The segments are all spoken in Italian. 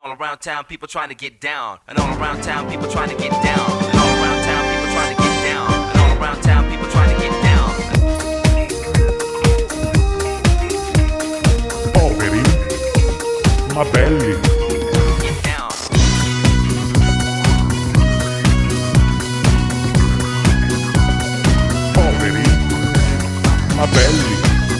All around town, people trying to get down. And all around town, people trying to get down. And all around town, people trying to get down. And all around town, people trying to get down. Poveri, ma belli. Get down. Poveri, ma belli.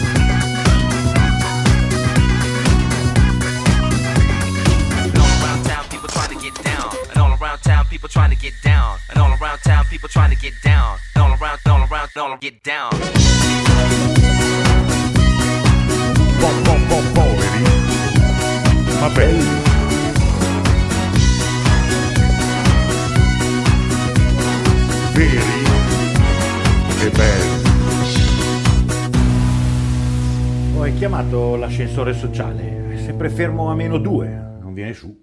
People trying to get down, and all around town, people trying to get down, and all around, get down. Poveri, ma belli. Veri e belli. Ho chiamato l'ascensore sociale, è sempre fermo a -2, non viene su.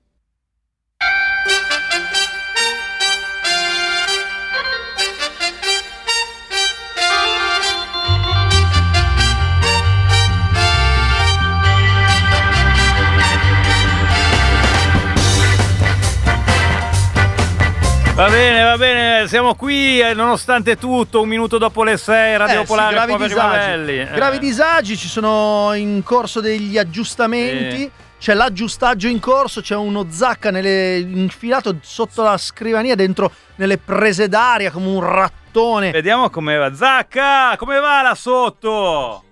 Va bene, siamo qui nonostante tutto, 1 minuto dopo le 6, Radio Popolare, gravi Poveri disagi. Belli. Gravi disagi, ci sono in corso degli aggiustamenti. Sì. C'è l'aggiustaggio in corso, c'è uno Zacca infilato sotto la scrivania, dentro nelle prese d'aria come un rattone. Vediamo come va. Zacca, come va là sotto?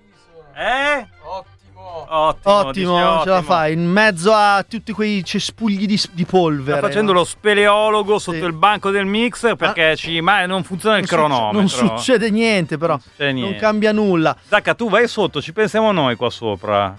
Ottimo, Ce la fai, in mezzo a tutti quei cespugli di polvere. Sta facendo no? lo speleologo sotto Sì. il banco del mixer perché non funziona il cronometro. Non succede niente, però. succede niente. Non cambia nulla. Zacca, tu vai sotto, ci pensiamo noi qua sopra.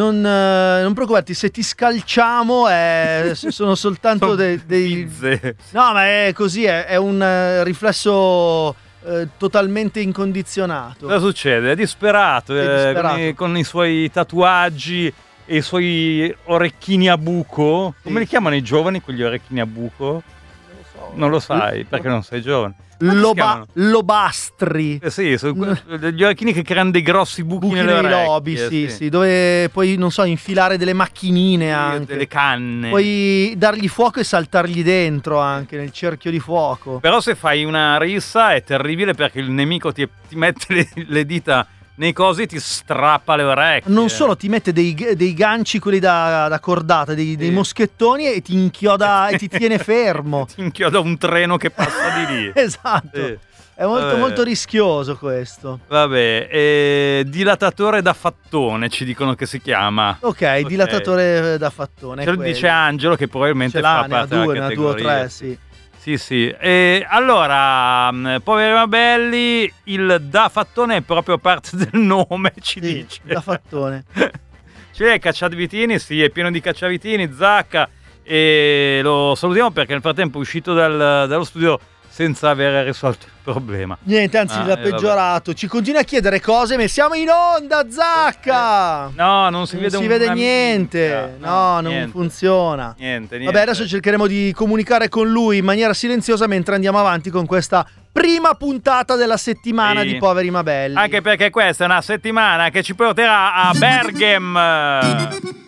Non preoccuparti, se ti scalciamo sono soltanto dei... Bizze. No, ma è così, è un riflesso totalmente incondizionato. Cosa succede? È disperato, È disperato. Con i suoi tatuaggi e i suoi orecchini a buco. Come li chiamano i giovani quegli orecchini a buco? Non lo sai, perché non sei giovane. Come si chiamano? Lobastri. Sì, sono degli orecchini che creano dei grossi buchi nelle nei orecchie. lobi, sì, dove puoi, non so, infilare delle macchinine anche. Delle canne. Puoi dargli fuoco e saltargli dentro anche nel cerchio di fuoco. Però se fai una rissa è terribile perché il nemico ti mette le dita nei cosi e ti strappa le orecchie. Non solo, ti mette dei ganci, quelli da cordata, dei moschettoni, e ti inchioda e ti tiene fermo. Ti inchioda un treno che passa di lì. Esatto. Sì. È molto rischioso questo. Vabbè, dilatatore da fattone ci dicono che si chiama. Ok, dilatatore da fattone. Ce lo dice Angelo che probabilmente fa parte della categoria. 2 o 3, sì. Sì. E allora, poveri ma belli, il da fattone è proprio parte del nome, ci dice. Da fattone. C'è Cacciavitini, sì, è pieno di Cacciavitini, Zacca, e lo salutiamo perché nel frattempo è uscito dallo studio senza aver risolto il problema. Niente, anzi l'ha peggiorato. Ci continua a chiedere cose, ma siamo in onda, Zacca! No, non si vede niente. No, non funziona. Niente. Vabbè, adesso cercheremo di comunicare con lui in maniera silenziosa mentre andiamo avanti con questa prima puntata della settimana di Poveri ma Belli. Anche perché questa è una settimana che ci porterà a Berghem.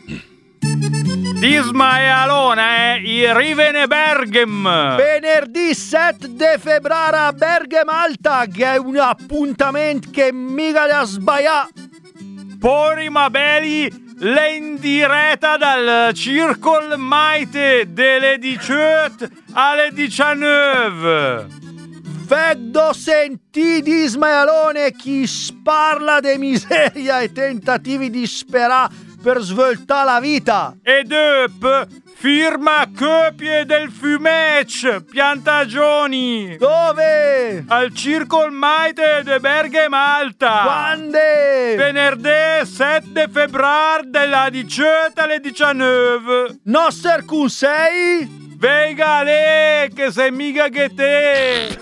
Disma e Alona, i Rivene Berghem. Venerdì 7 di febbraio a Berghem Alta, che è un appuntamento che mica da sbagliare. Poveri ma belli, le in diretta dal Circol Maite delle 18 alle 19. Vedo sentì di Ismaelone chi sparla de miseria e tentativi di sperare per svoltare la vita. E dopo firma copie del Fumec, piantagioni. Dove? Al Circol Maite de Berghem Alta. Quando? Venerdì 7 febbraio dalla 18 alle 19. Noster con sei? Venga lì, che sei mica che te.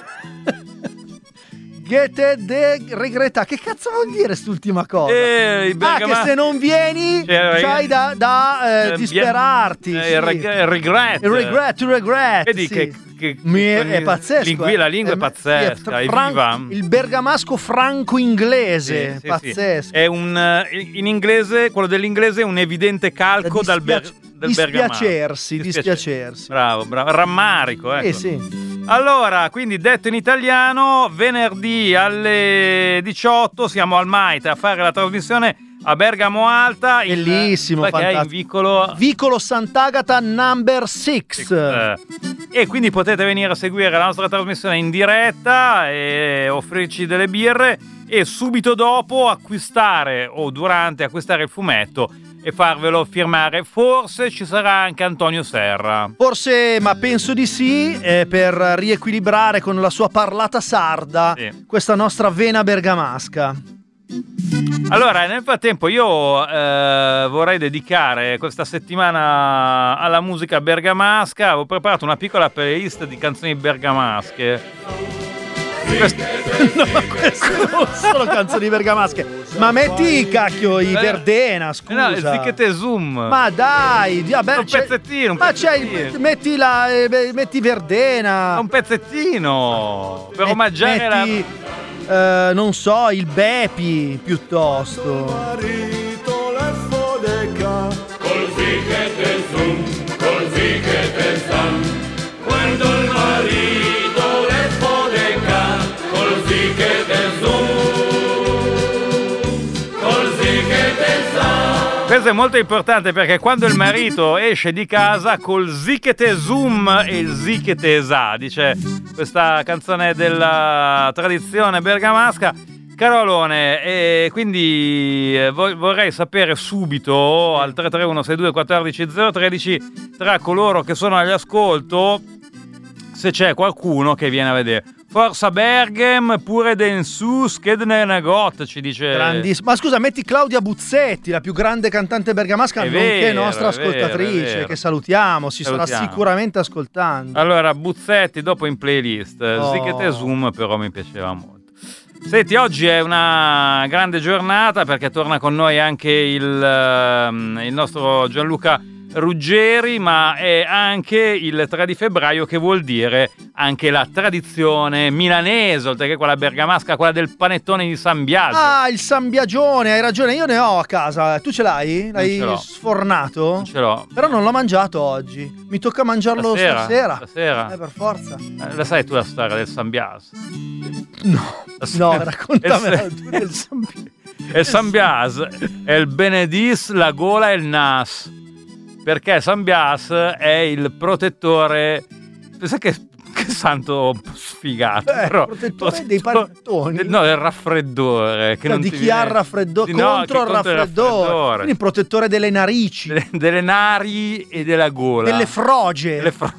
Gete de regretta. Che cazzo vuol dire quest'ultima cosa? Che se non vieni c'hai da disperarti. Regret. Regret. Vedi sì. che È pazzesco. La lingua è pazzesca, è viva. Il bergamasco franco-inglese, Sì, pazzesco. È in inglese, quello dell'inglese è un evidente calco del bergamasco. Dispiacersi. Bravo, rammarico, ecco. Sì. Allora, quindi detto in italiano, venerdì alle 18 siamo al Maite a fare la trasmissione a Bergamo Alta. Bellissimo, fantastico. In Vicolo Sant'Agata number 6. E quindi potete venire a seguire la nostra trasmissione in diretta e offrirci delle birre e subito dopo acquistare il fumetto e farvelo firmare. Forse ci sarà anche Antonio Serra. Forse, ma penso di sì, per riequilibrare con la sua parlata sarda questa nostra vena bergamasca. Allora, nel frattempo io vorrei dedicare questa settimana alla musica bergamasca. Ho preparato una piccola playlist di canzoni bergamasche. No, ma queste non sono canzoni bergamasche. Ma metti, cacchio, i Verdena, scusa. No, Zichete Zoom. Ma dai, vabbè, un pezzettino. metti Verdena. Un pezzettino per omaggiare non so, il Bepi piuttosto. Così che te san, quando il marito le fodeca, così che te così che te san. Questo è molto importante perché quando il marito esce di casa col zichete zoom e il zichete sa, dice questa canzone della tradizione bergamasca. Carolone, e quindi vorrei sapere subito al 331 62 14 013 tra coloro che sono all'ascolto se c'è qualcuno che viene a vedere. Forza Berghem, pure den sus, che ne got, ci dice. Grandissimo. Ma scusa, metti Claudia Buzzetti, la più grande cantante bergamasca, nonché nostra ascoltatrice, è vero. Che salutiamo, starà sicuramente ascoltando. Allora, Buzzetti dopo in playlist. Zichete Zoom però mi piaceva molto. Senti, oggi è una grande giornata perché torna con noi anche il nostro Gianluca Ruggeri, ma è anche il 3 di febbraio, che vuol dire anche la tradizione milanese, oltre che quella bergamasca, quella del panettone di San Biagio. Ah, il San Biagione, hai ragione, io ne ho a casa. Tu ce l'hai? L'hai sfornato? Non ce l'ho. Però non l'ho mangiato oggi. Mi tocca mangiarlo stasera. Per forza. La sai tu la storia del San Bias? No, raccontamela tu del San Bias. Il San Bias è il benedis, la gola e il nas. Perché San Bias è il protettore. Pensa che santo un po' sfigato. Però, protettore dei panettoni. No, del raffreddore. Che no, non di chi ha il raffreddore. Contro il raffreddore. Quindi protettore delle narici. Delle nari e della gola. Delle froge.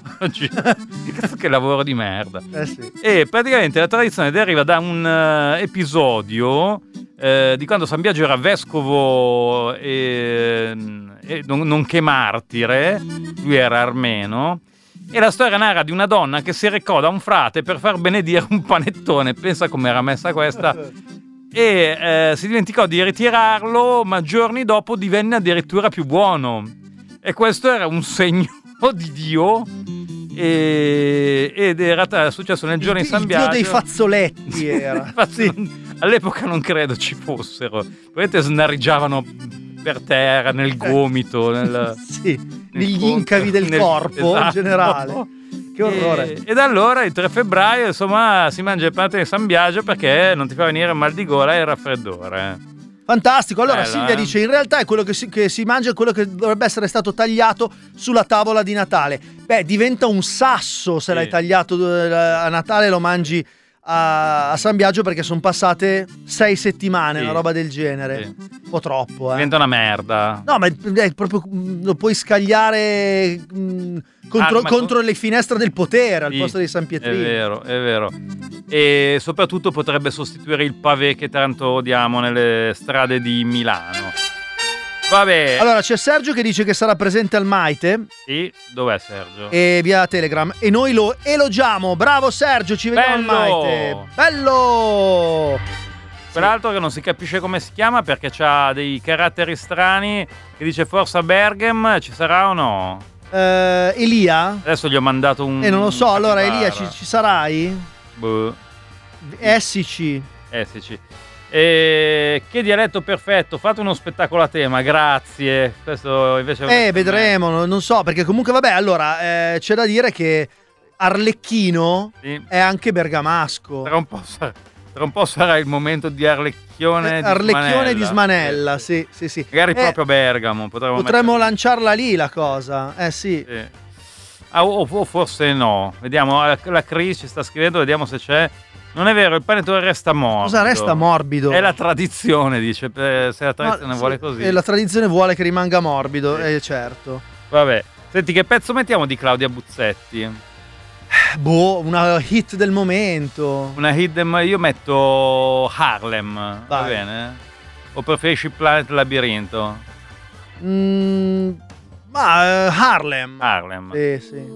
Che lavoro di merda. Sì. E praticamente la tradizione deriva da un episodio di quando San Biagio era vescovo e nonché martire. Lui era armeno. E la storia narra di una donna che si recò da un frate per far benedire un panettone. Pensa com'era messa questa. E si dimenticò di ritirarlo, ma giorni dopo divenne addirittura più buono. E questo era un segno di Dio. Ed era successo nel giorno di San Biagio. Il Dio dei fazzoletti era. All'epoca non credo ci fossero. Probabilmente snarrigiavano per terra, nel gomito, negli incavi del corpo, in generale. Che orrore. Ed allora il 3 febbraio insomma si mangia il panettone di San Biagio perché non ti fa venire mal di gola e il raffreddore. Fantastico. Allora Silvia dice: in realtà è quello che si mangia, è quello che dovrebbe essere stato tagliato sulla tavola di Natale. Beh, diventa un sasso se l'hai tagliato a Natale, lo mangi a San Biagio, perché sono passate 6 settimane, una roba del genere. Un po' troppo, Diventa una merda. No, ma è proprio, lo puoi scagliare contro le finestre del potere al posto di San Pietrino. È vero. E soprattutto potrebbe sostituire il pavé che tanto odiamo nelle strade di Milano. Vabbè. Allora c'è Sergio che dice che sarà presente al Maite. Sì, dov'è Sergio? E via Telegram. E noi lo elogiamo. Bravo Sergio, ci vediamo al Maite. Bello! Quell'altro che non si capisce come si chiama perché ha dei caratteri strani, che dice Forza Berghem, ci sarà o no? Elia? Adesso gli ho mandato un... Non lo so, allora capibara. Elia ci sarai? Boh. Essici. Sì. Che dialetto perfetto, fate uno spettacolo a tema, grazie. Questo invece... Vedremo, non so, perché comunque vabbè, allora c'è da dire che Arlecchino Sì. è anche bergamasco. Tra un po' sarà il momento di Arlecchione di Smanella, sì. Magari proprio Bergamo. Potremmo lanciarla lì la cosa, sì. Sì. O forse no. Vediamo, la Cris ci sta scrivendo, vediamo se c'è. Non è vero, il panettone resta morbido. Cosa resta morbido? È la tradizione, dice. Se la tradizione vuole così. E la tradizione vuole che rimanga morbido, certo. Vabbè. Senti, che pezzo mettiamo di Claudia Buzzetti? Una hit del momento. Una hidden, io metto Harlem, va bene? O preferisci Planet Labirinto? Harlem. Sì.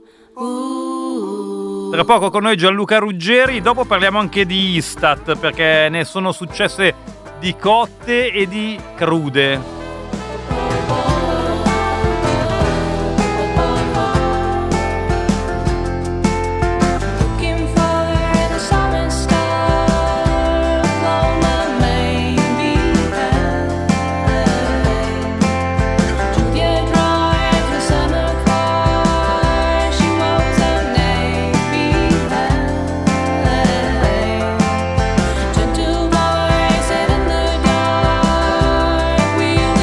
Tra poco con noi Gianluca Ruggeri, dopo parliamo anche di Istat, perché ne sono successe di cotte e di crude. Gentle voice in the dark, we'll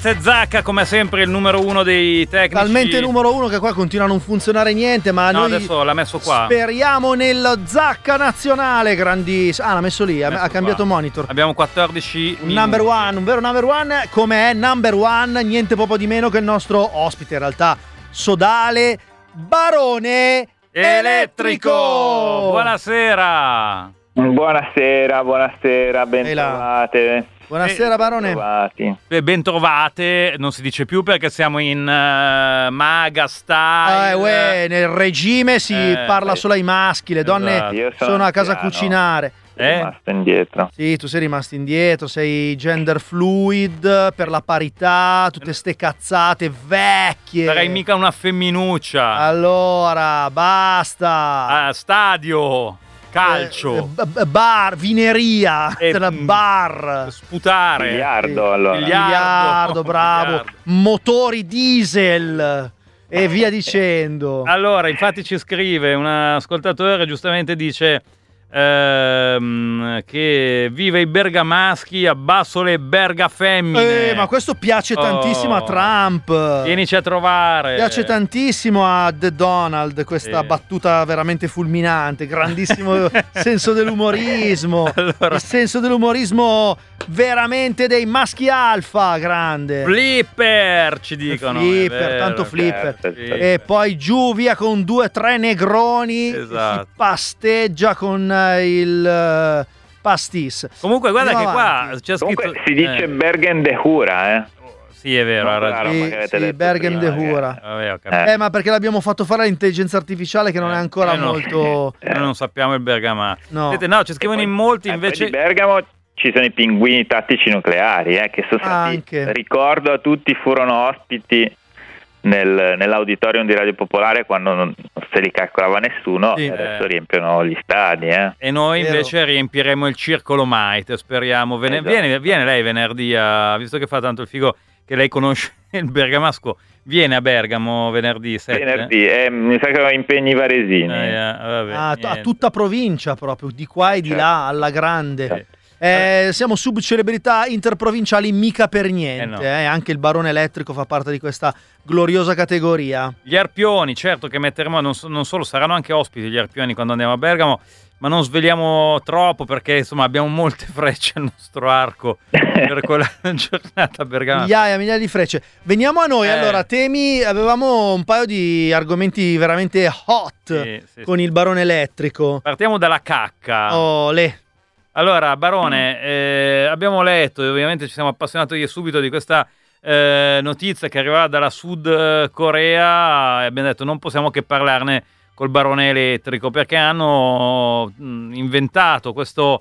Grazie Zacca, come sempre il numero uno dei tecnici. Talmente numero uno che qua continua a non funzionare niente, ma No, noi adesso l'ha messo qua. speriamo nel Zacca nazionale, grandissimo. L'ha messo lì, ha cambiato qua. monitor. Abbiamo 14 minuti. Number one, un vero number one, come è number one, niente poco di meno che il nostro ospite in realtà, sodale, Barone Elettrico. Buonasera. Buonasera, ben trovate. Buonasera Barone. Ben trovate, non si dice più perché siamo in Maga Style. Nel regime si parla solo ai maschi, le donne Esatto. sono a casa a cucinare. Sono rimasto indietro. Sì, tu sei rimasto indietro, sei gender fluid per la parità, tutte ste cazzate vecchie. Sarei mica una femminuccia. Allora, basta. Stadio, calcio, bar, vineria, bar. sputare. Biliardo, allora. Biliardo, bravo. Motori diesel. E via dicendo. Allora, infatti ci scrive un ascoltatore, giustamente dice che vive i bergamaschi, abbasso le bergafemmine. Ma questo piace tantissimo a Trump. Vienici a trovare. Piace tantissimo a The Donald questa battuta veramente fulminante, grandissimo senso dell'umorismo. Il senso dell'umorismo veramente dei maschi alfa, grande. Flipper ci dicono. Flipper, tanto flipper. E poi giù via con 2 o 3 negroni. Esatto. Si pasteggia con il pastis. Comunque guarda Andiamo che qua avanti. c'è scritto Comunque si dice Bergen de Hura, Sì, è vero, ha ragione. Sì, Bergen de Hura. Vabbè, ho capito. Ma perché l'abbiamo fatto fare all'intelligenza artificiale che non è ancora no. molto. Noi non sappiamo il Bergamo. No. Senti, no, ci scrivono in molti invece. Di Bergamo ci sono i pinguini tattici nucleari, che sono stati, ricordo a tutti, furono ospiti nell'auditorium di Radio Popolare quando non se li calcolava nessuno, e adesso riempiono gli stadi. E noi invece riempiremo il circolo Might, speriamo. Viene lei venerdì, visto che fa tanto il figo che lei conosce il bergamasco, viene a Bergamo venerdì 7? Venerdì, mi sa che ho impegni varesini. A tutta provincia proprio, di qua e di là, alla grande. Siamo subcelebrità interprovinciali mica per niente. Anche il Barone Elettrico fa parte di questa gloriosa categoria. Gli Arpioni, certo che metteremo, non solo, saranno anche ospiti gli Arpioni quando andiamo a Bergamo, ma non sveliamo troppo perché insomma abbiamo molte frecce al nostro arco per quella giornata a Bergamo. Migliaia di frecce. Veniamo a noi. Allora, temi, avevamo un paio di argomenti veramente hot con il Barone Elettrico. Partiamo dalla cacca. Allora, Barone, abbiamo letto, e ovviamente ci siamo appassionati subito di questa notizia che arrivava dalla Sud Corea, e abbiamo detto non possiamo che parlarne col Barone Elettrico, perché hanno inventato questo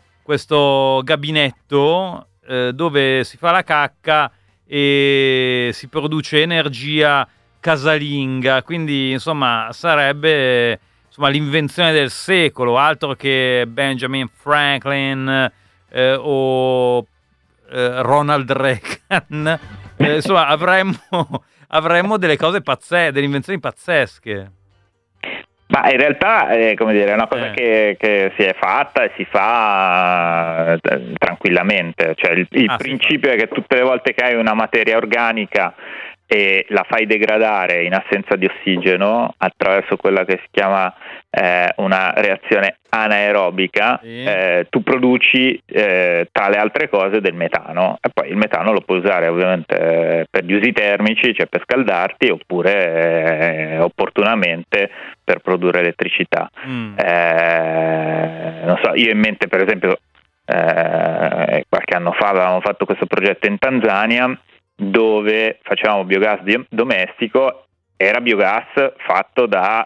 gabinetto dove si fa la cacca e si produce energia casalinga, quindi insomma sarebbe l'invenzione del secolo, altro che Benjamin Franklin o Ronald Reagan. Insomma avremmo delle cose pazzesche, delle invenzioni pazzesche. Ma in realtà è una cosa che si è fatta e si fa tranquillamente, cioè il principio è che tutte le volte che hai una materia organica e la fai degradare in assenza di ossigeno attraverso quella che si chiama una reazione anaerobica, tu produci tra le altre cose del metano, e poi il metano lo puoi usare ovviamente per gli usi termici, cioè per scaldarti, oppure opportunamente per produrre elettricità. Non so, io in mente per esempio qualche anno fa avevamo fatto questo progetto in Tanzania dove facevamo biogas domestico. Era biogas fatto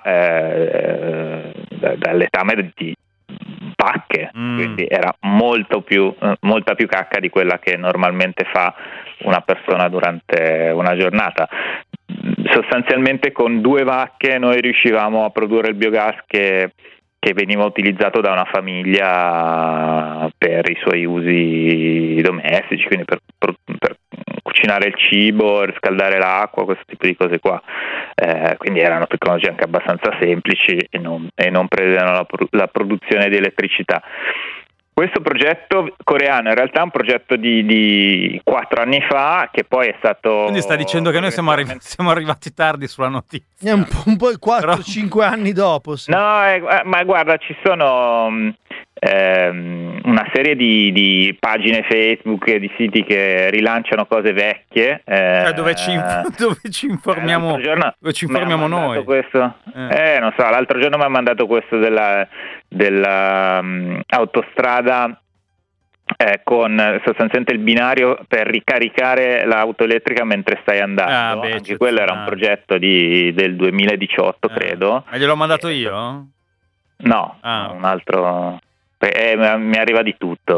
dall'etame di vacche, quindi era molta più cacca di quella che normalmente fa una persona durante una giornata. Sostanzialmente con 2 vacche noi riuscivamo a produrre il biogas che veniva utilizzato da una famiglia per i suoi usi domestici, quindi per cucinare il cibo, riscaldare l'acqua, questo tipo di cose qua. Quindi erano tecnologie anche abbastanza semplici e non prevedevano la produzione di elettricità. Questo progetto coreano in realtà è un progetto di 4 anni fa, che poi è stato... Quindi sta dicendo che noi siamo arrivati tardi sulla notizia. È un po' 4-5 anni dopo. Sì. No, ma guarda, ci sono una serie di pagine Facebook e di siti che rilanciano cose vecchie. Dove ci informiamo, dove ci informiamo noi. Questo. Non so, l'altro giorno mi ha mandato questo della autostrada con sostanzialmente il binario per ricaricare l'auto elettrica mentre stai andando. Anche quello era un progetto del 2018, credo. Ma gliel'ho mandato io? No, un altro... mi arriva di tutto.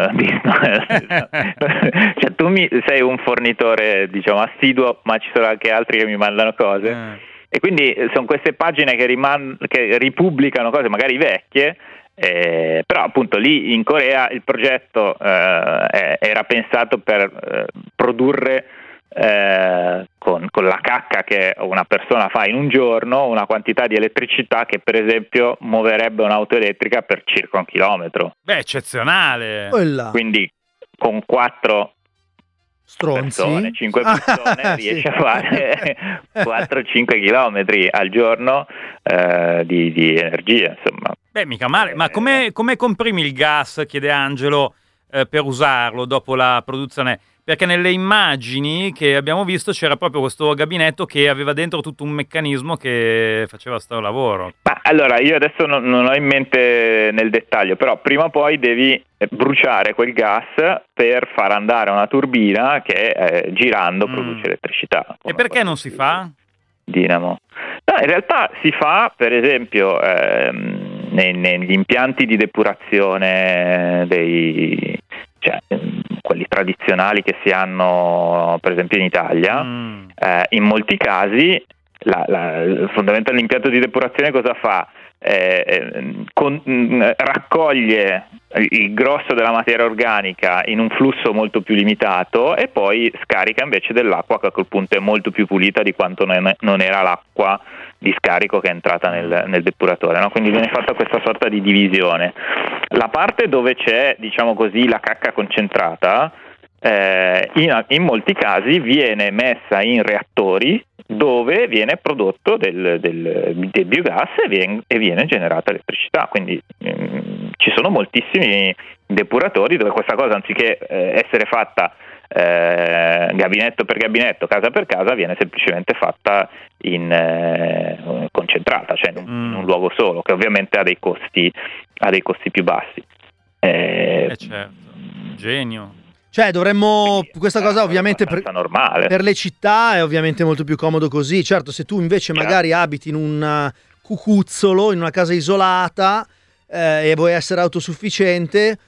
Cioè, tu sei un fornitore, diciamo, assiduo, ma ci sono anche altri che mi mandano cose. E quindi sono queste pagine che ripubblicano cose magari vecchie, però appunto lì in Corea il progetto era pensato per produrre con la cacca che una persona fa in un giorno una quantità di elettricità che per esempio muoverebbe un'auto elettrica per circa 1 chilometro. Beh, eccezionale. Quindi con 4 stronzi, 5 persone riesce a fare 4-5 chilometri al giorno di energia, insomma. Beh, mica male. Ma come comprimi il gas, chiede Angelo, per usarlo dopo la produzione? Perché nelle immagini che abbiamo visto c'era proprio questo gabinetto che aveva dentro tutto un meccanismo che faceva sto lavoro. Ma allora, io adesso non ho in mente nel dettaglio, però prima o poi devi bruciare quel gas per far andare una turbina che girando produce elettricità. E perché non si fa? Dinamo. No, in realtà si fa, per esempio, negli impianti di depurazione quelli tradizionali che si hanno per esempio in Italia, in molti casi fondamentalmente l'impianto di depurazione cosa fa? Raccoglie il grosso della materia organica in un flusso molto più limitato e poi scarica invece dell'acqua che a quel punto è molto più pulita di quanto non era l'acqua di scarico che è entrata nel depuratore, no? Quindi viene fatta questa sorta di divisione. La parte dove c'è, diciamo così, la cacca concentrata, in molti casi viene messa in reattori dove viene prodotto del biogas e viene generata elettricità. Quindi ci sono moltissimi depuratori dove questa cosa, anziché essere fatta gabinetto per gabinetto, casa per casa, viene semplicemente fatta in concentrata, cioè in un luogo solo, che ovviamente ha dei costi più bassi. Certo, genio. Cioè dovremmo, questa cosa ovviamente per le città è ovviamente molto più comodo così. Certo, se tu invece magari abiti in un cucuzzolo, in una casa isolata e vuoi essere autosufficiente,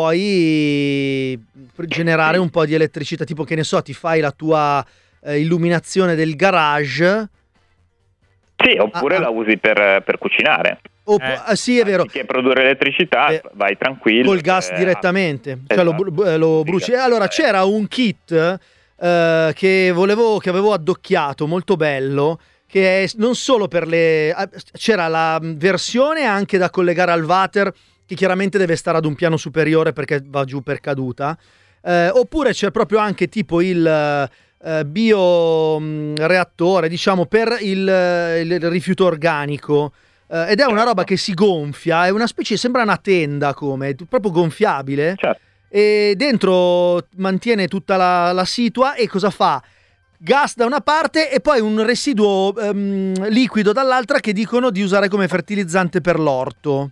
puoi generare un po' di elettricità, tipo, che ne so, ti fai la tua illuminazione del garage. Sì, oppure la usi per cucinare. Sì, è vero. Anziché produrre elettricità, vai tranquillo. Col gas direttamente, cioè lo bruci. Allora c'era un kit che avevo addocchiato, molto bello, che è non solo per c'era la versione anche da collegare al water, che chiaramente deve stare ad un piano superiore perché va giù per caduta, oppure c'è proprio anche tipo il bioreattore, diciamo, per il rifiuto organico. Ed è una roba che si gonfia, è una specie, sembra una tenda, come proprio gonfiabile, certo. E dentro mantiene tutta la situa. E cosa fa? Gas da una parte e poi un residuo liquido dall'altra, che dicono di usare come fertilizzante per l'orto.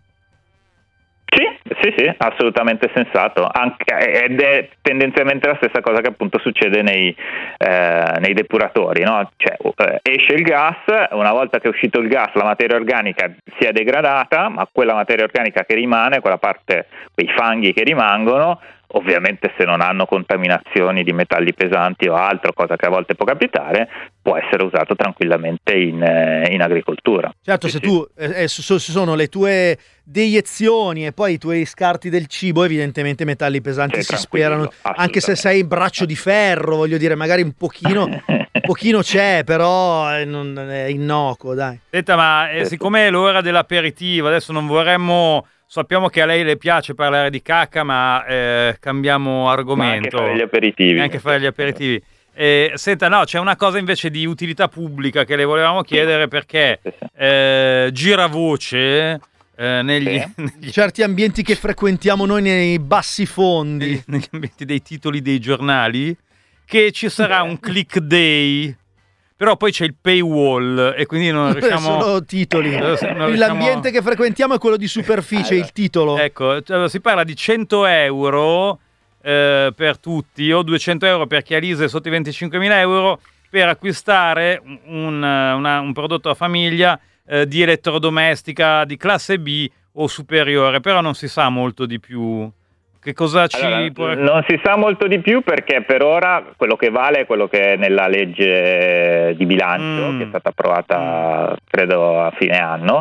Sì, assolutamente sensato. Ed è tendenzialmente la stessa cosa che appunto succede nei depuratori, no? Cioè, esce il gas, una volta che è uscito il gas la materia organica si è degradata, ma quella materia organica che rimane, quella parte, quei fanghi che rimangono, ovviamente se non hanno contaminazioni di metalli pesanti o altro, cosa che a volte può capitare, può essere usato tranquillamente in agricoltura. Certo, se tu sono le tue deiezioni e poi i tuoi scarti del cibo, evidentemente metalli pesanti si sperano, anche se sei braccio di ferro, voglio dire, magari un pochino c'è, però non è innocuo, dai. Senta, ma siccome è l'ora dell'aperitivo, adesso non vorremmo sappiamo che a lei le piace parlare di cacca, ma cambiamo argomento. Ma anche fare gli aperitivi. Senta, no, c'è una cosa invece di utilità pubblica che le volevamo chiedere, perché gira voce negli certi ambienti che frequentiamo noi nei bassi fondi, negli ambienti dei titoli dei giornali, che ci sarà un click day, però poi c'è il paywall e quindi non riusciamo... Sono titoli. L'ambiente che frequentiamo è quello di superficie, il titolo. Ecco, si parla di 100 euro per tutti, o 200 euro per chi ha l'ISEE sotto i 25.000 euro, per acquistare un prodotto a famiglia di elettrodomestica di classe B o superiore, però non si sa molto di più. Che cosa non si sa molto di più, perché per ora quello che vale è quello che è nella legge di bilancio, che è stata approvata credo a fine anno,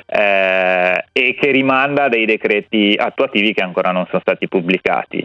e che rimanda dei decreti attuativi che ancora non sono stati pubblicati.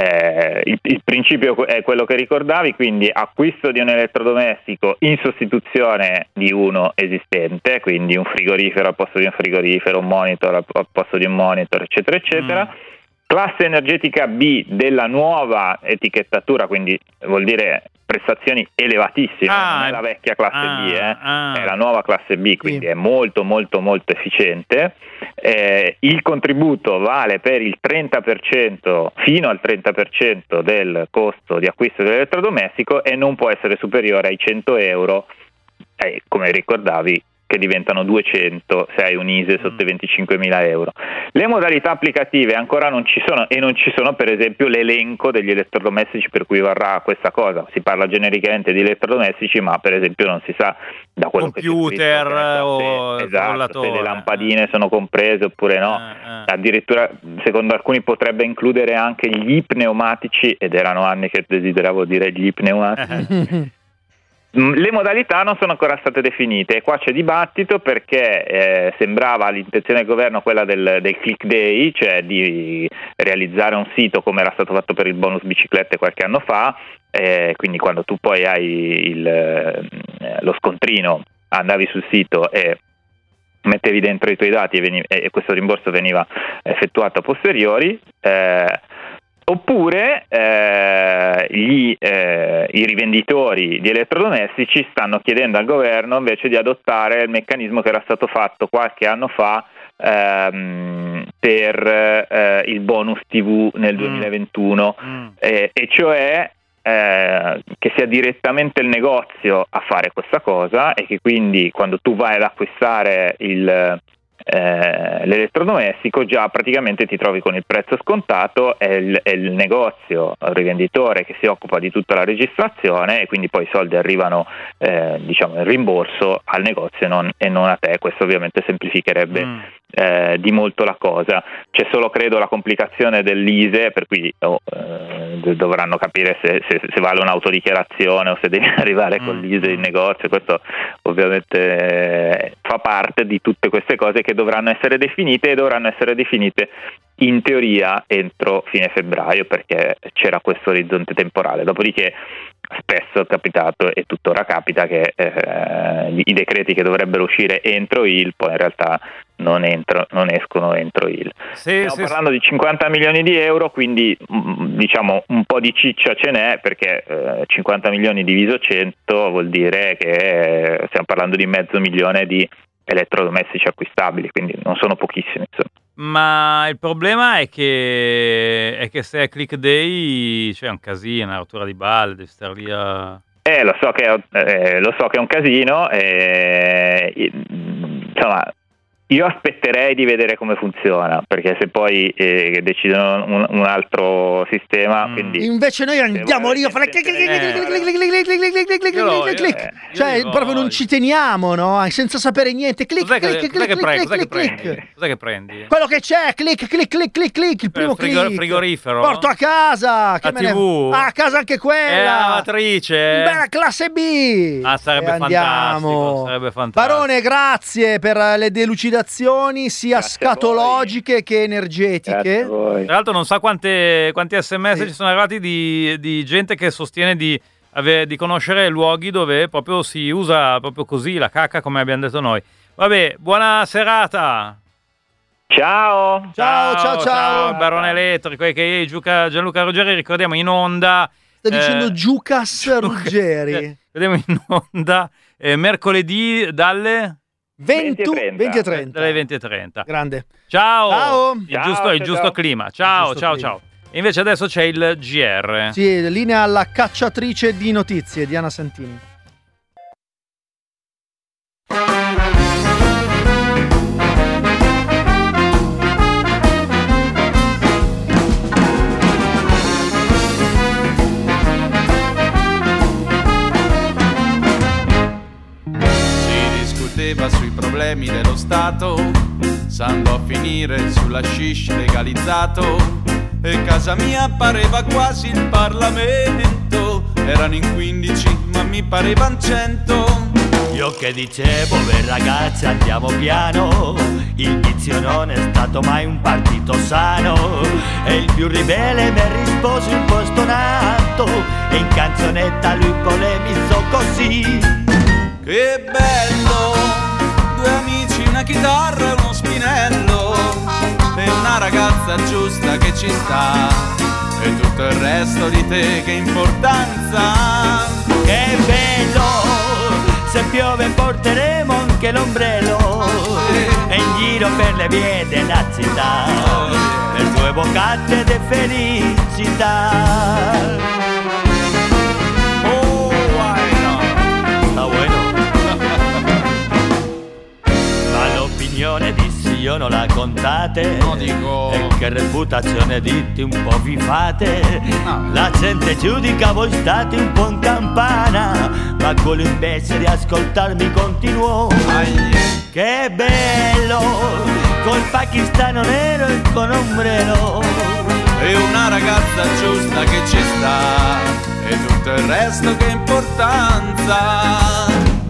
Il principio è quello che ricordavi, quindi acquisto di un elettrodomestico in sostituzione di uno esistente, quindi un frigorifero al posto di un frigorifero, un monitor al posto di un monitor, eccetera eccetera. Classe energetica B della nuova etichettatura, quindi vuol dire prestazioni elevatissime, non è la vecchia classe B, è la nuova classe B, quindi è molto molto molto efficiente. Il contributo vale per il 30%, fino al 30% del costo di acquisto dell'elettrodomestico, e non può essere superiore ai 100 euro, come ricordavi, che diventano 200 se hai un ISEE sotto i 25.000 euro. Le modalità applicative ancora non ci sono, e non ci sono per esempio l'elenco degli elettrodomestici per cui varrà questa cosa. Si parla genericamente di elettrodomestici, ma per esempio non si sa da quello computer che se le lampadine sono comprese oppure no. Addirittura secondo alcuni potrebbe includere anche gli pneumatici, ed erano anni che desideravo dire gli pneumatici. Le modalità non sono ancora state definite, e qua c'è dibattito, perché sembrava l'intenzione del governo quella del click day, cioè di realizzare un sito come era stato fatto per il bonus biciclette qualche anno fa, quindi quando tu poi hai lo scontrino, andavi sul sito e mettevi dentro i tuoi dati e questo rimborso veniva effettuato a posteriori. Oppure i rivenditori di elettrodomestici stanno chiedendo al governo invece di adottare il meccanismo che era stato fatto qualche anno fa per il bonus TV nel 2021, e cioè che sia direttamente il negozio a fare questa cosa, e che quindi quando tu vai ad acquistare l'elettrodomestico già praticamente ti trovi con il prezzo scontato, è il negozio, il rivenditore che si occupa di tutta la registrazione, e quindi poi i soldi arrivano in rimborso al negozio e non a te. Questo ovviamente semplificherebbe di molto la cosa. C'è solo credo la complicazione dell'ISEE, per cui dovranno capire se vale un'autodichiarazione o se devi arrivare con l'ISEE in negozio. Questo ovviamente fa parte di tutte queste cose che dovranno essere definite, e dovranno essere definite in teoria entro fine febbraio, perché c'era questo orizzonte temporale. Dopodiché spesso è capitato, e tuttora capita, che i decreti che dovrebbero uscire entro il poi in realtà non escono entro il. Stiamo parlando di 50 milioni di euro, quindi diciamo un po' di ciccia ce n'è, perché 50 milioni diviso 100 vuol dire che stiamo parlando di 500.000 di elettrodomestici acquistabili, quindi non sono pochissimi, insomma. Ma il problema è che se è click day c'è un casino, una rottura di balle, devi stare lì a... Lo so che è un casino, insomma, io aspetterei di vedere come funziona, perché se poi decidono un altro sistema, quindi invece noi andiamo lì a fare cioè proprio non ci teniamo, no? Senza sapere niente. Cos'è che prendi? Quello che c'è, click, il primo click. Frigorifero. Porto a casa, la TV. A casa anche quella. La lavatrice. Beh, classe B. Sarebbe fantastico. Barone, grazie per le delucidazioni sia grazie scatologiche che energetiche. Tra l'altro non sa quanti SMS ci sono arrivati di gente che sostiene di conoscere luoghi dove proprio si usa proprio così la cacca, come abbiamo detto noi. Vabbè, buona serata. Ciao. Ciao. Barone Elettrico, che Gianluca Ruggeri, ricordiamo in onda. Sta dicendo Giucas Ruggeri. Vediamo in onda mercoledì dalle 20:30. dalle 20:30. Grande. Ciao. Ciao. Il giusto clima. Ciao. E invece adesso c'è il GR. Sì, linea alla cacciatrice di notizie, Diana Santini. Sui problemi dello Stato, s'andò a finire sulla shish legalizzato e casa mia pareva quasi il Parlamento. Erano in 15 ma mi parevan 100. Io che dicevo, beh ragazzi andiamo piano, il vizio non è stato mai un partito sano. E il più ribelle mi rispose un po' stonato e in canzonetta lui polemizzò così. Che bello, 2 amici, una chitarra e uno spinello, e una ragazza giusta che ci sta, e tutto il resto di te che importanza. Che bello, se piove porteremo anche l'ombrello, e in giro per le vie della città, le 2 boccate di felicità. Dissi io non la contate, no, dico. E che reputazione ditti un po' vi fate, no. La gente giudica voi state un po' in campana, ma quello invece di ascoltarmi continuò. Che bello, col pakistano nero e con ombrello, e una ragazza giusta che ci sta, e tutto il resto che importanza.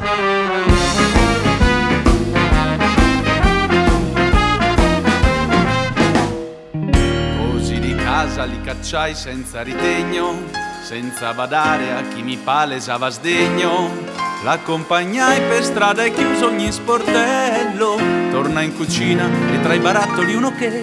Casa li cacciai senza ritegno, senza badare a chi mi palesava sdegno. L'accompagnai per strada e chiuso ogni sportello. Torna in cucina e tra i barattoli uno che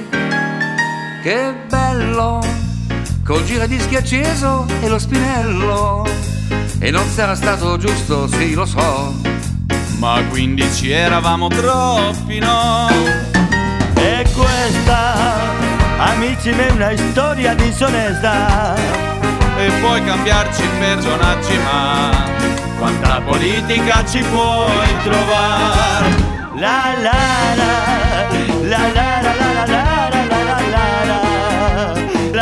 bello, col giradischi acceso e lo spinello. E non sarà stato giusto, sì lo so, ma 15 eravamo troppi, no? E questa, amici, è una storia disonesta, e puoi cambiarci personaggi, ma quanta politica ci puoi trovare? La la la la la la la la la la la la la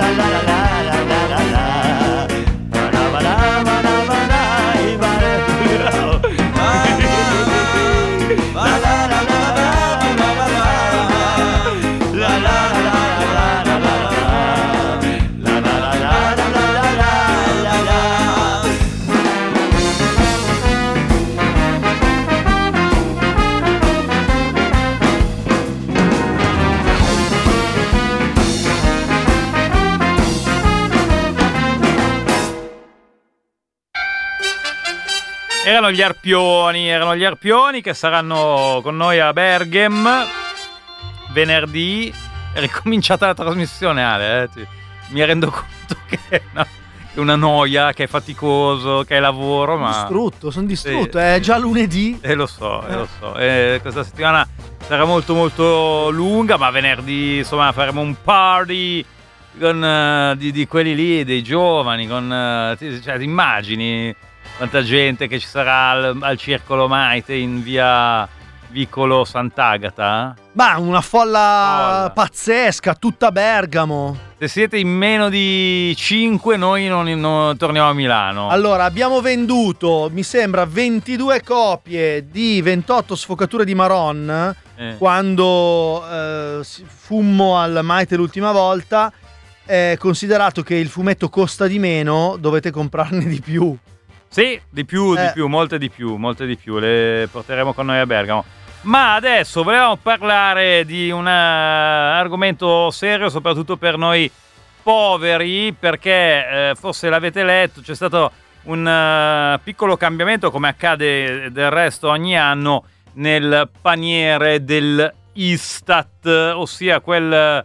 Erano gli Arpioni che saranno con noi a Berghem venerdì. È ricominciata la trasmissione, Ale, mi rendo conto che è una noia, che è faticoso, che è lavoro, ma sono distrutto, sì, è già lunedì. Lo so. Questa settimana sarà molto molto lunga, ma venerdì insomma faremo un party con di quelli lì, dei giovani, con cioè, ti immagini quanta gente che ci sarà al Circolo Maite in via Vicolo Sant'Agata? Ma una folla pazzesca, tutta Bergamo. Se siete in meno di 5 noi non torniamo a Milano. Allora, abbiamo venduto, mi sembra, 22 copie di 28 sfocature di Marron quando fummo al Maite l'ultima volta. Considerato che il fumetto costa di meno, dovete comprarne di più. Sì, di più, molte di più. Le porteremo con noi a Bergamo. Ma adesso volevamo parlare di un argomento serio, soprattutto per noi poveri, perché forse l'avete letto, c'è stato un piccolo cambiamento, come accade del resto ogni anno, nel paniere del Istat, ossia quelle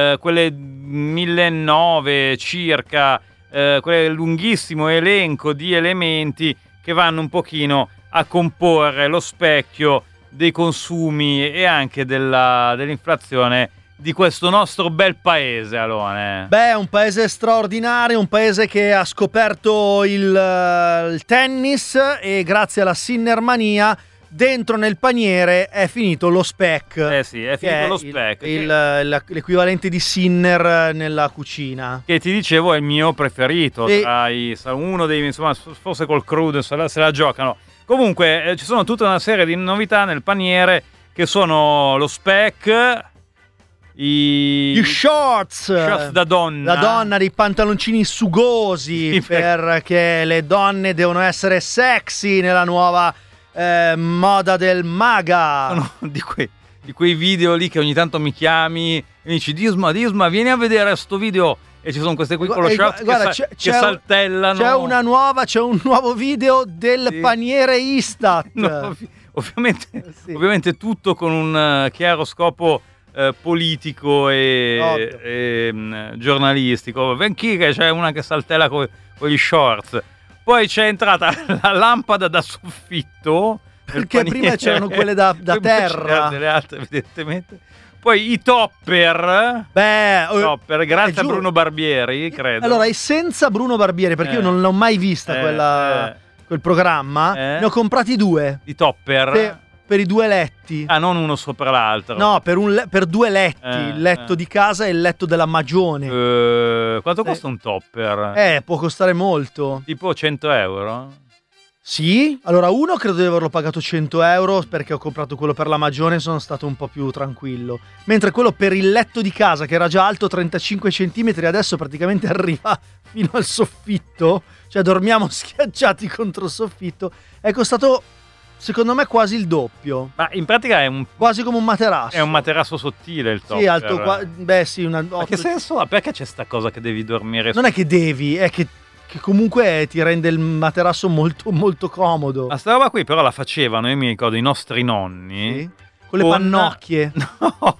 1.900 circa, quel lunghissimo elenco di elementi che vanno un pochino a comporre lo specchio dei consumi e anche dell'inflazione di questo nostro bel paese, Alone. Beh, un paese straordinario, un paese che ha scoperto il tennis e grazie alla Sinnermania dentro nel paniere è finito lo spec. Sì, è finito lo spec. L'equivalente di Sinner nella cucina. Che ti dicevo è il mio preferito, uno dei, insomma, forse col crudo se la giocano. Comunque ci sono tutta una serie di novità nel paniere che sono lo spec, gli shorts da donna, dei pantaloncini sugosi, sì, perché le donne devono essere sexy nella nuova moda del maga. No, di quei video lì che ogni tanto mi chiami e mi dici Disma vieni a vedere sto video e ci sono queste qui con lo shorts che saltellano. C'è un nuovo video del paniere Istat. No, ovviamente tutto con un chiaro scopo politico e giornalistico. Venchi che c'è una che saltella con gli shorts. Poi c'è entrata la lampada da soffitto, perché prima c'erano quelle da terra, delle altre evidentemente. Poi i topper, grazie a Bruno Barbieri, credo. Allora, è senza Bruno Barbieri, perché io non l'ho mai vista quel programma. Ne ho comprati 2. I topper? Per i 2 letti. Ah, non uno sopra l'altro. No, per 2 letti, il letto di casa e il letto della magione. Quanto costa un topper? Può costare molto. Tipo 100 euro? Sì, allora uno credo di averlo pagato 100 euro perché ho comprato quello per la magione e sono stato un po' più tranquillo. Mentre quello per il letto di casa, che era già alto 35 centimetri, adesso praticamente arriva fino al soffitto, cioè dormiamo schiacciati contro il soffitto, è costato secondo me quasi il doppio. Ma in pratica è quasi come un materasso. È un materasso sottile il topper. Sì, alto Ma che senso ha? Perché c'è sta cosa che devi dormire? Non è che devi, è che comunque ti rende il materasso molto molto comodo. Ma sta roba qui però la facevano, io mi ricordo, i nostri nonni. Sì? Con le pannocchie. No,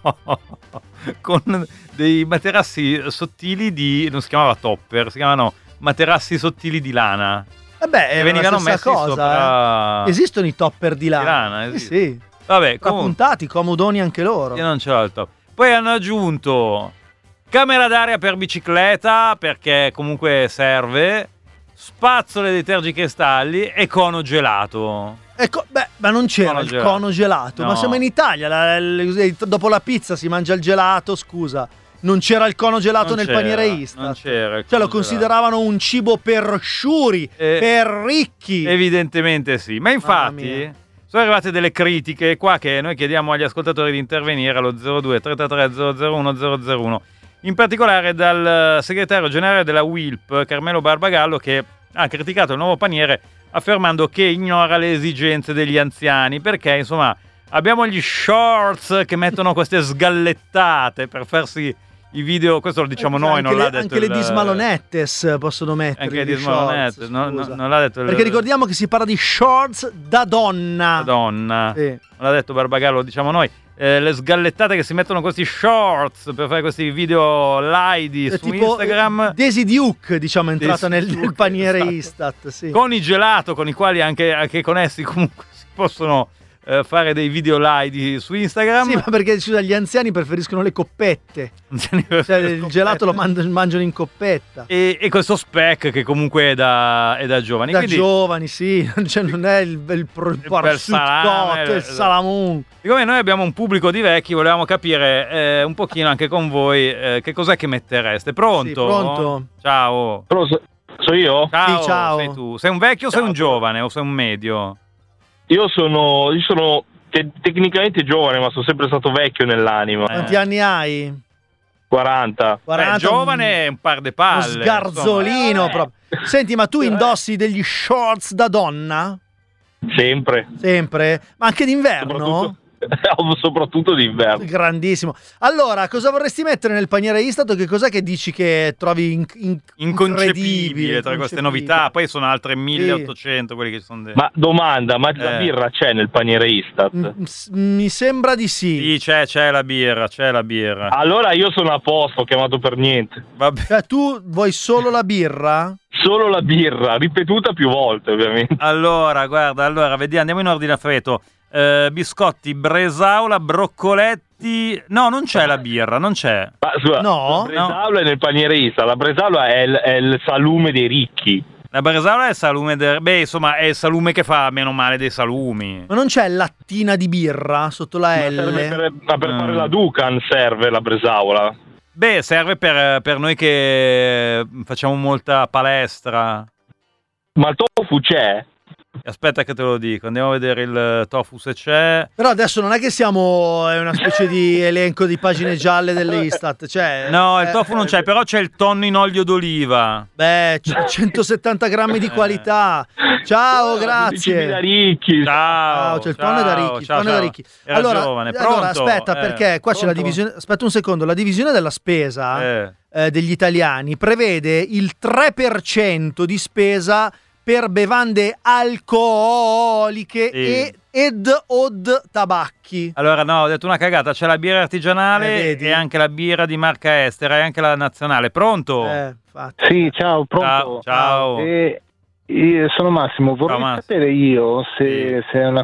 con dei materassi sottili non si chiamava topper, si chiamavano materassi sottili di lana. Vabbè, venivano messi cosa, sopra. Esistono i topper di lana. Sì. Vabbè, appuntati, comodoni anche loro. Io non ce l'ho il top. Poi hanno aggiunto camera d'aria per bicicletta, perché comunque serve, spazzole dei tergicristalli e cono gelato. Ma non c'era il cono gelato. No. Ma siamo in Italia, dopo la pizza si mangia il gelato, scusa. Non c'era il cono gelato nel paniere Istat. Non c'era. Cioè lo consideravano un cibo per sciuri, per ricchi. Evidentemente sì. Ma infatti sono arrivate delle critiche qua che noi chiediamo agli ascoltatori di intervenire allo 02 333 001 001. In particolare dal segretario generale della WILP, Carmelo Barbagallo, che ha criticato il nuovo paniere affermando che ignora le esigenze degli anziani, perché insomma abbiamo gli shorts che mettono queste sgallettate per farsi i video, questo lo diciamo noi, non l'ha detto anche le dismalonettes possono mettere. Anche le dismalonettes, non l'ha detto perché ricordiamo che si parla di shorts da donna. Sì. Non l'ha detto Barbagallo, lo diciamo noi. Le sgallettate che si mettono questi shorts per fare questi video live su Instagram. Daisy Duke, diciamo, è entrata nel paniere Istat, sì. Con i gelato, con i quali anche con essi comunque si possono fare dei video live su Instagram. Sì, ma perché gli anziani preferiscono le coppette. Cioè il gelato lo mangiano in coppetta. E questo spec che comunque è da giovani. Da giovani, sì. Cioè non è il salame, il salamone. Siccome noi abbiamo un pubblico di vecchi, volevamo capire un pochino anche con voi che cos'è che mettereste. Pronto? Sì, pronto. Ciao. So io? Ciao, sì, ciao. Sei tu. Sei un vecchio o sei un giovane o sei un medio? Io sono tecnicamente giovane, ma sono sempre stato vecchio nell'anima. Quanti anni hai? 40. Giovane è un par de palle. Uno sgarzolino proprio. Senti, ma tu indossi degli shorts da donna? Sempre. Ma anche d'inverno? soprattutto d'inverno. Grandissimo. Allora, cosa vorresti mettere nel paniere Istat? Che cos'è che dici che trovi inconcepibile tra queste novità? Poi sono altre 1800 quelli che sono Ma domanda, ma la birra c'è nel paniere Istat? Mi sembra di sì. Sì, c'è la birra, Allora io sono a posto, ho chiamato per niente. Vabbè. Cioè, tu vuoi solo la birra? Solo la birra, ripetuta più volte ovviamente. Allora, guarda, vediamo, andiamo in ordine alfabeto. Biscotti, bresaola, broccoletti. No, non c'è la birra, non c'è. Ma scusa, no, la bresaola è nel paniere Istat, la bresaola è il salume dei ricchi. La bresaola è il salume insomma, è il salume che fa meno male dei salumi. Ma non c'è lattina di birra sotto la L? Ma per fare la Dukan serve la bresaola. Beh, serve per noi che facciamo molta palestra. Ma il tofu c'è? Aspetta che te lo dico, andiamo a vedere il tofu se c'è. Però adesso non è che è una specie di elenco di pagine gialle dell'Istat, cioè, no, il tofu non c'è, però c'è il tonno in olio d'oliva. Beh, 170 grammi di qualità. Ciao, grazie. Da ricchi. Ciao, c'è il tonno da ricchi. Da ricchi. Allora, aspetta, perché qua c'è la divisione. Aspetta un secondo, la divisione della spesa degli italiani prevede il 3% di spesa per bevande alcoliche ed tabacchi. Allora no, ho detto una cagata, c'è la birra artigianale e anche la birra di marca estera e anche la nazionale. Pronto? Sì, ciao, pronto. Ciao. Io sono Massimo, vorrei sapere io se è una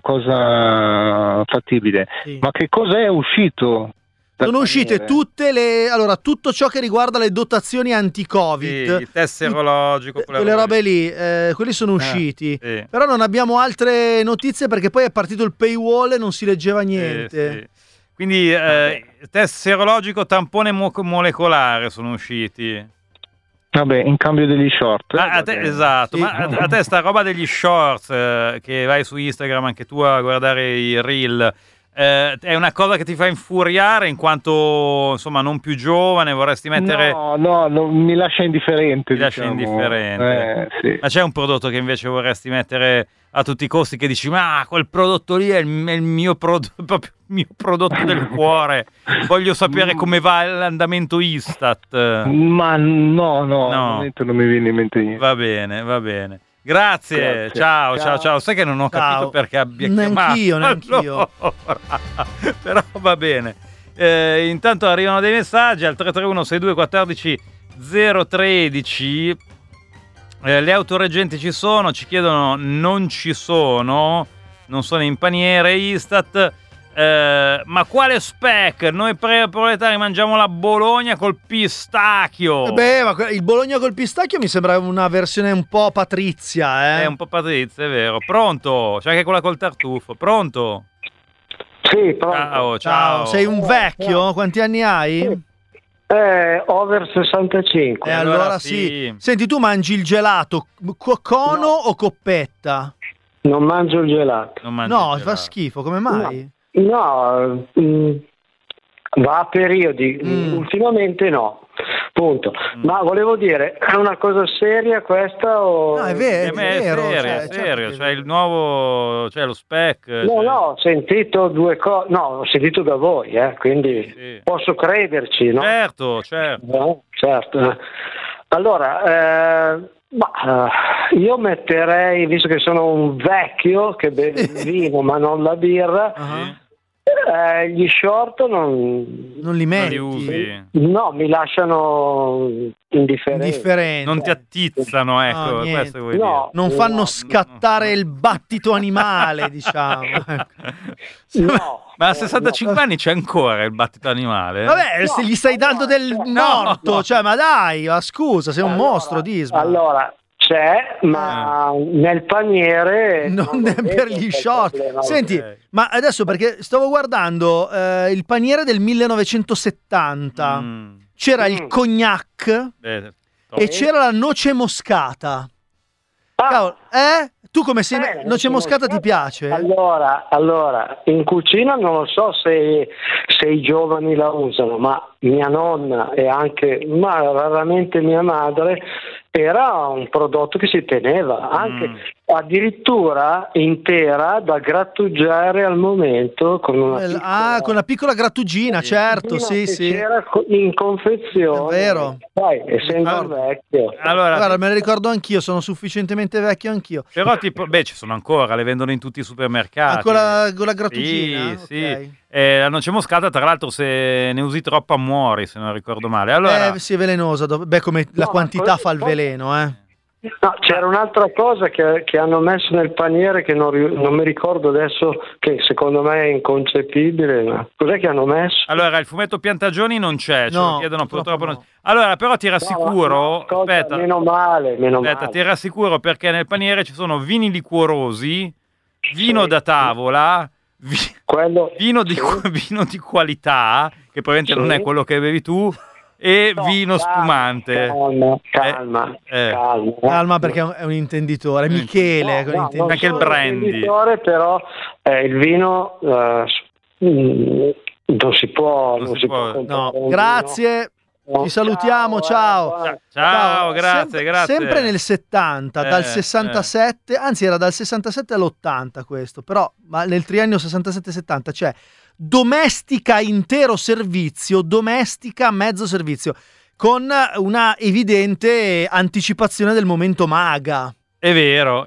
cosa fattibile, ma che cosa è uscito? Sono uscite tutto ciò che riguarda le dotazioni anti-Covid. Il test serologico, quelle robe lì, quelli sono usciti. Però non abbiamo altre notizie perché poi è partito il paywall e non si leggeva niente. Quindi test serologico, tampone molecolare sono usciti. Vabbè, in cambio degli short. Esatto, ma a te sta roba degli shorts che vai su Instagram anche tu a guardare i reel. È una cosa che ti fa infuriare in quanto insomma non più giovane, vorresti mettere... No, mi lascia indifferente. Ti lascia indifferente. Sì. Ma c'è un prodotto che invece vorresti mettere a tutti i costi, che dici ma quel prodotto lì è il mio proprio il mio prodotto del cuore, voglio sapere come va l'andamento Istat. Ma no, non mi viene in mente niente. Va bene. Grazie. Ciao. Sai che non ho capito perché abbia chiamato. Neanch'io. Però va bene. Intanto arrivano dei messaggi al 331 62 14 013. Le autoreggenti ci sono, ci chiedono, non ci sono, non sono in paniere Istat. Ma quale spec? Noi proletari mangiamo la Bologna col pistacchio. Ma il Bologna col pistacchio mi sembra una versione un po' patrizia. È un po' patrizia, è vero. Pronto? C'è anche quella col tartufo. Pronto? Sì, pronto. Ciao. Sei un vecchio? Quanti anni hai? Over 65. Allora sì. Senti, tu mangi il gelato cono o coppetta? Non mangio il gelato. Fa schifo, come mai? No, va a periodi, ultimamente no, punto. Ma volevo dire, è una cosa seria questa o... No, è vero, è serio, c'è il nuovo, c'è lo spec. No, ho sentito due cose, ho sentito da voi, quindi posso crederci, no? Certo. Certo. Allora, io metterei, visto che sono un vecchio che beve il vino ma non la birra, gli short non li metti? No, mi lasciano indifferente. Non ti attizzano, ecco. Questo vuoi dire. Non fanno scattare il battito animale, diciamo. Ma a 65 anni c'è ancora il battito animale? Vabbè, se gli stai dando del morto, cioè, ma dai, scusa, sei un mostro, Disma. Allora, c'è, ma nel paniere non è per gli short. Senti, ma adesso perché stavo guardando il paniere del 1970, c'era il cognac e c'era la noce moscata. Cavolo, tu come sei? Noce moscata ti piace? Allora, in cucina non lo so se i giovani la usano, ma mia nonna e anche raramente mia madre era un prodotto che si teneva anche addirittura intera da grattugiare al momento con una con una piccola grattugina, certo, sì. C'era in confezione. È vero. Dai, essendo vecchio. Allora, guarda, me lo ricordo anch'io, sono sufficientemente vecchio anch'io. Però tipo, ci sono ancora, le vendono in tutti i supermercati. Con la grattugina? Sì. Okay. La noce moscata, tra l'altro, se ne usi troppa muori, se non ricordo male. Allora, sì, è velenosa. Come la quantità fa il veleno, No, c'era un'altra cosa che hanno messo nel paniere che non mi ricordo adesso, che secondo me è inconcepibile. Ma cos'è che hanno messo? Allora, il fumetto Piantagioni non c'è, ce lo chiedono purtroppo. No. Allora, però ti rassicuro, aspetta, meno male. Ti rassicuro perché nel paniere ci sono vini liquorosi, vino da tavola, vino di qualità, che probabilmente non è quello che bevi tu, e vino spumante. Calma perché è un intenditore. Michele, anche il brandy. Però il vino non si può. No. Grazie. Ci salutiamo, ciao. Ciao, grazie. Sempre nel 70, dal 67, anzi era dal 67 all'80 questo, però ma nel triennio 67-70 c'è domestica intero servizio, domestica mezzo servizio, con una evidente anticipazione del momento maga. È vero.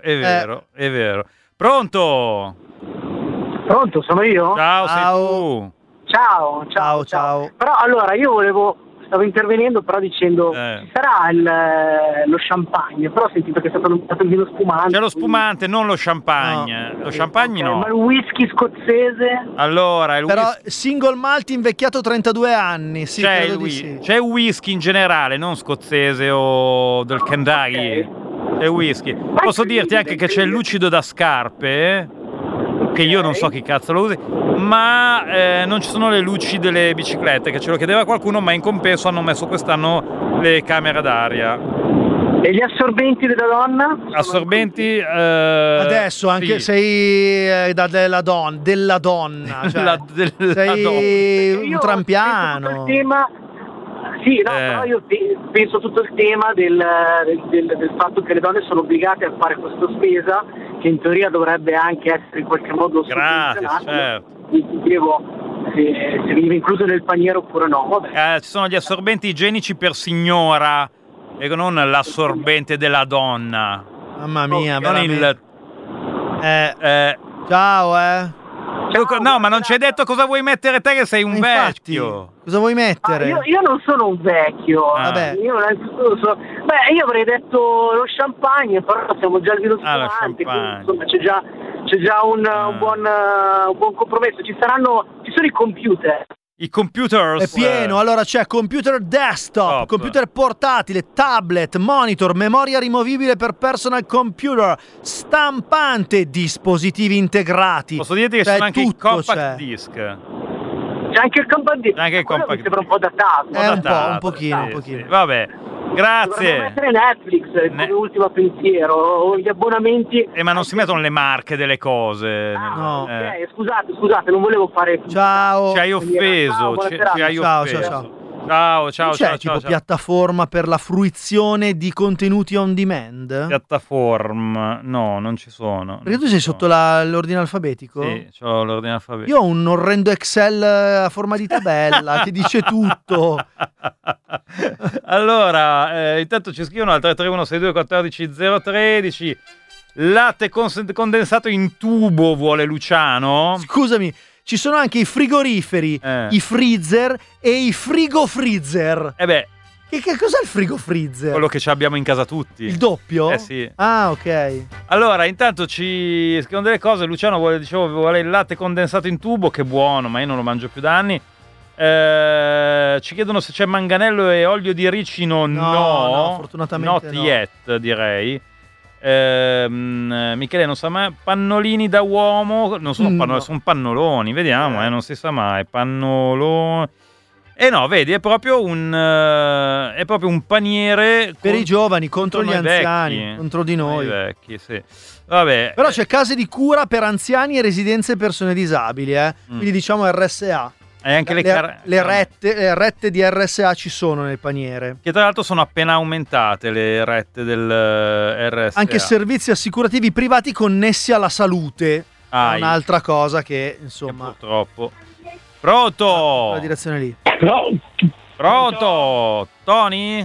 Pronto, sono io? Ciao, sei tu. Ciao. Però allora io stavo intervenendo però dicendo ci sarà lo champagne, però ho sentito che è stato nominato il vino spumante. C'è lo spumante, non lo champagne. Lo champagne no. Ma il whisky scozzese? Allora, però single malt invecchiato 32 anni, sì, c'è credo di sì. C'è whisky in generale, non scozzese o del Kentucky. C'è whisky. Posso dirti anche che c'è il lucido da scarpe, che io non so chi cazzo lo usi, ma non ci sono le luci delle biciclette, che ce lo chiedeva qualcuno, ma in compenso hanno messo quest'anno le camere d'aria. E gli assorbenti della donna? Assorbenti adesso anche sì. Sei della donna, cioè, sei un trampiano. Sì, no, però io penso tutto il tema del fatto che le donne sono obbligate a fare questa spesa, che in teoria dovrebbe anche essere in qualche modo sovvenzionata. Certo. Se veniva incluso nel paniere oppure no. Ci sono gli assorbenti igienici per signora e non l'assorbente della donna. Mamma mia, non il ciao. No, ma non ci hai detto cosa vuoi mettere te, che sei un vecchio. Cosa vuoi mettere? Io non sono un vecchio. Vabbè. Io avrei detto lo champagne, però siamo già al vino spumante, insomma c'è già un buon compromesso. Ci sono i computer. I computers. È pieno, allora c'è computer desktop, computer portatile, tablet, monitor, memoria rimovibile per personal computer, stampante, dispositivi integrati. Posso dirti che c'è anche il compact disc. C'è anche il compact disc. Anche il compact mi sembra un po' datato. Un pochino. Sì. Vabbè. Grazie. Dovremmo mettere Netflix come ultimo pensiero, o gli abbonamenti. Ma non si mettono le marche delle cose. No. Ok, scusate, non volevo fare. Ciao. Ci hai offeso. Ciao. C'è piattaforma per la fruizione di contenuti on demand? Piattaforma? No, non ci sono. Perché tu sei sotto l'ordine alfabetico? Sì, ho l'ordine alfabetico. Io ho un orrendo Excel a forma di tabella che dice tutto. Allora, intanto ci scrivono al 331-6214-013. Latte condensato in tubo vuole Luciano. Scusami, ci sono anche i frigoriferi, i freezer e i frigofreezer. Che cos'è il frigofreezer? Quello che abbiamo in casa tutti. Il doppio? Sì. Ah, ok. Allora, intanto ci scrivono delle cose. Luciano vuole il latte condensato in tubo, che buono, ma io non lo mangio più da anni. Ci chiedono se c'è manganello e olio di ricino. No, fortunatamente not yet, direi. Michele non sa mai. Pannolini da uomo. Non sono sono pannoloni, vediamo, non si sa mai. Pannoloni. No, vedi, è proprio un paniere per i giovani, contro gli anziani, contro di noi. I vecchi, sì. Vabbè. Però c'è case di cura per anziani e residenze persone disabili, quindi diciamo RSA. E anche le rette di RSA ci sono nel paniere. Che tra l'altro sono appena aumentate le rette del RSA. Anche servizi assicurativi privati connessi alla salute. Un'altra cosa che, insomma... Che purtroppo... Pronto? La direzione lì. Pronto? Tony?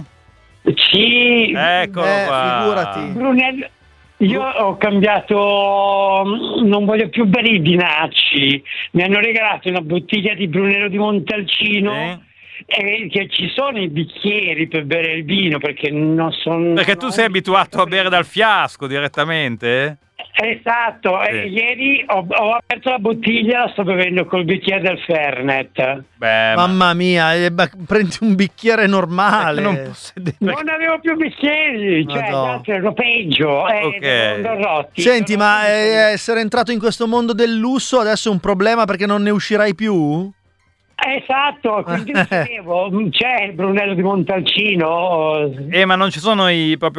Sì. Eccolo qua. Figurati. Brunello, io ho cambiato, non voglio più bere i vinacci. Mi hanno regalato una bottiglia di Brunello di Montalcino. E che ci sono i bicchieri per bere il vino, perché non sono... Perché tu sei abituato a bere dal fiasco direttamente? Esatto, ieri ho aperto la bottiglia, la sto bevendo col bicchiere del Fernet. Mamma mia, prendi un bicchiere normale. Non avevo più bicchieri, cioè gli altri erano peggio. Rotti. Senti, ma essere entrato in questo mondo del lusso adesso è un problema perché non ne uscirai più? Esatto, quindi dicevo, c'è il Brunello di Montalcino. Ma non ci sono proprio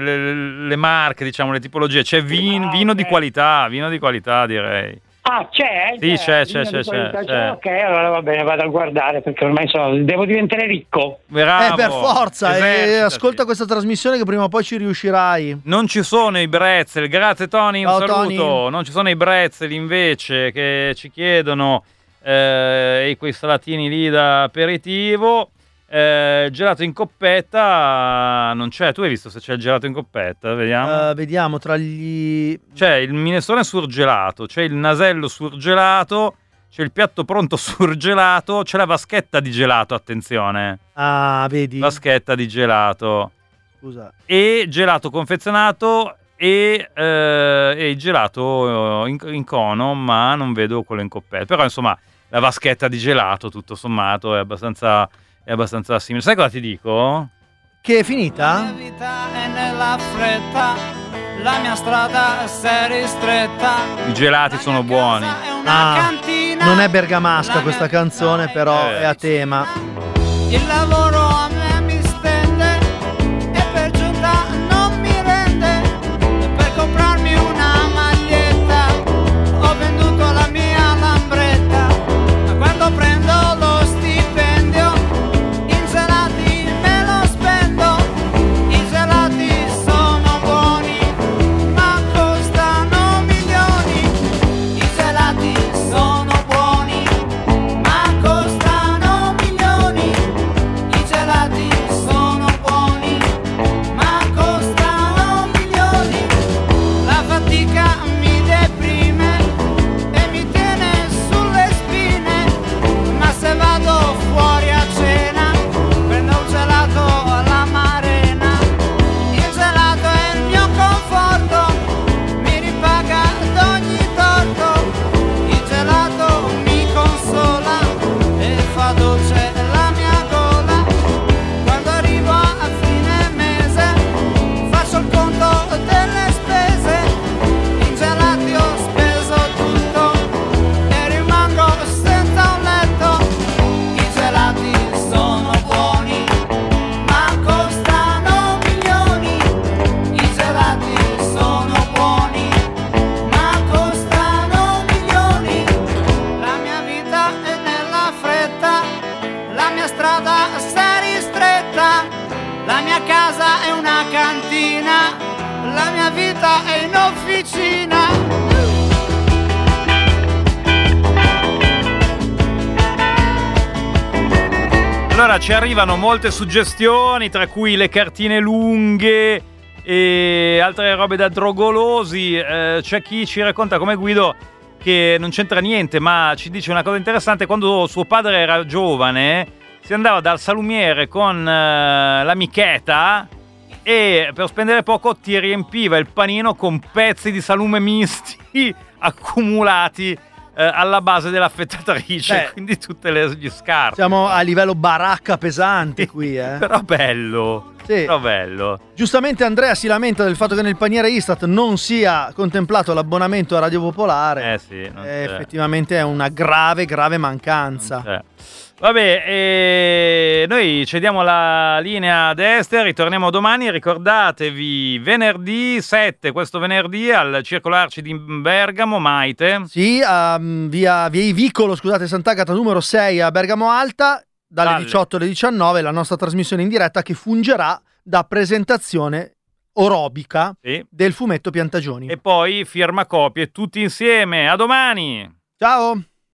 le marche, diciamo, le tipologie. C'è vino di qualità direi. Ah, c'è? Sì, c'è. Ok, allora va bene, vado a guardare perché ormai devo diventare ricco. Bravo. Per forza, ascolta questa trasmissione che prima o poi ci riuscirai. Non ci sono i Brezel, grazie Tony, un saluto. Tony. Non ci sono i Brezel invece che ci chiedono e quei salatini lì da aperitivo. Gelato in coppetta non c'è. Tu hai visto se c'è il gelato in coppetta? Vediamo. Vediamo tra gli... C'è il minestrone surgelato, c'è il nasello surgelato, c'è il piatto pronto surgelato, c'è la vaschetta di gelato, attenzione. Ah, vedi? Vaschetta di gelato. Scusa. E gelato confezionato e il gelato in cono, ma non vedo quello in coppetta. Però insomma la vaschetta di gelato tutto sommato è abbastanza simile. Sai cosa ti dico? Che è finita? La mia vita è nella fretta, la mia strada si è ristretta. I gelati sono buoni. Non è bergamasca questa canzone, però è a tema. Il lavoro a me mi stende e per giunta non mi rende. Per comprarmi una maglietta ho venduto la mia lambretta. Ma quando prendo lo stipendio in gelati me lo spendo. I gelati sono buoni ma costano milioni. I gelati sono buoni ma costano milioni. I gelati sono buoni ma costano milioni. La fatica mi deprime e mi tiene sulle spine. Ma se vado fuori a cena prendo un gelato alla Marena. Il gelato è il mio conforto, mi ripaga d'ogni torto. Il gelato mi consola e fa dolce la mia gola. Quando arrivo a fine mese faccio il conto delle spese. In gelati ho speso tutto e rimango senza un letto. I gelati sono buoni ma costano milioni. I gelati sono buoni ma costano milioni. La mia vita è nella fretta, la mia strada si è ristretta. La mia casa è una cantina, la mia vita è in officina. Allora ci arrivano molte suggestioni, tra cui le cartine lunghe e altre robe da drogolosi. C'è chi ci racconta come Guido che non c'entra niente, ma ci dice una cosa interessante. Quando suo padre era giovane si andava dal salumiere con l'amichetta e per spendere poco ti riempiva il panino con pezzi di salume misti accumulati alla base dell'affettatrice, quindi tutte gli scarpe. Siamo a livello baracca pesante qui, Però bello. Sì. Però bello. Giustamente Andrea si lamenta del fatto che nel paniere Istat non sia contemplato l'abbonamento a Radio Popolare. Sì, effettivamente è una grave mancanza. Vabbè, noi cediamo la linea ad Esther, ritorniamo domani, ricordatevi venerdì 7, questo venerdì al Circolo Arci di Bergamo, Maite. Sì, via Vicolo, scusate, Sant'Agata numero 6 a Bergamo Alta, dalle 18 alle 19, la nostra trasmissione in diretta che fungerà da presentazione orobica del fumetto Piantagioni. E poi firma copie tutti insieme, a domani! Ciao!